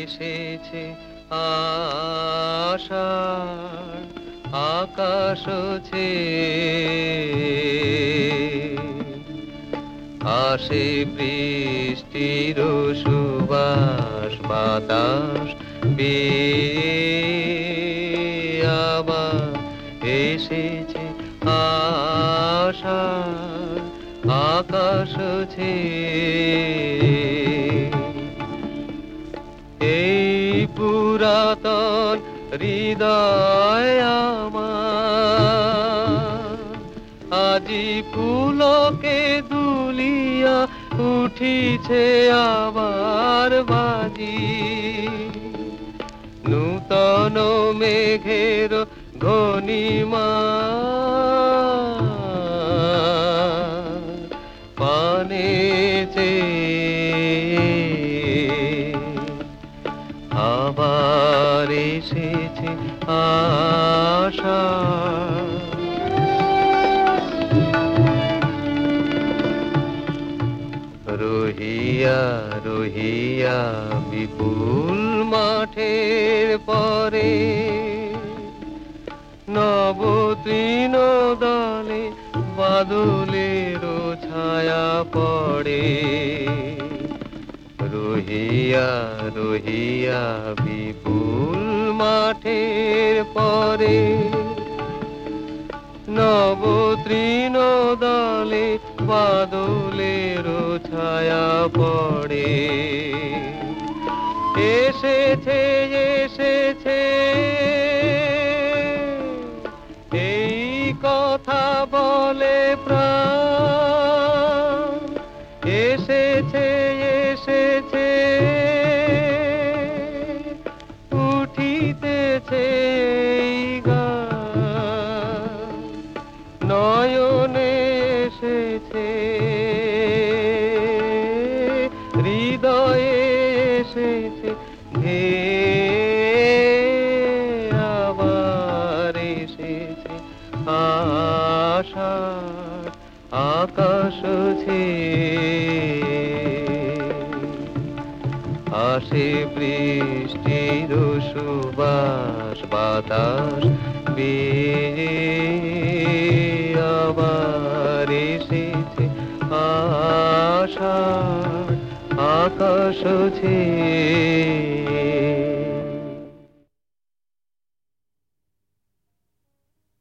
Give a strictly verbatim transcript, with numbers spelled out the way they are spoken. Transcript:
এসেছে আষাঢ় আকাশ ছেয়ে আসে বৃষ্টির সুবাস বাতাস বেয়ে আবার এসেছে আষাঢ় আকাশ ছেয়ে এই পুরাতন হৃদয় আমার আজি ফুলকে দুলিয়া উঠিছে আবার বাজি নূতন মেঘের ঘনিমা পানে আবার এসেছে আষাঢ় রহিয়া রহিয়া বিপুল মাঠের পরে নব তৃণ দলে বাদলের ছায়া পড়ে রহিয়া রহিয়া বিপুল মাঠের পরে নব তৃণ দলে বাদলের ছায়া পড়ে এসেছে এসেছে এই কথা বলে প্রাণ এসেছে এসেছে উঠিতেছে এই গান নয়নে এসেছে হৃদয়ে এসেছে আবার এসেছে আষাঢ় আকাশ ছেয়ে আসে বৃষ্টির সুবাস বাতাস বেয়ে আবার এসেছে আষাঢ় আকাশ ছেয়ে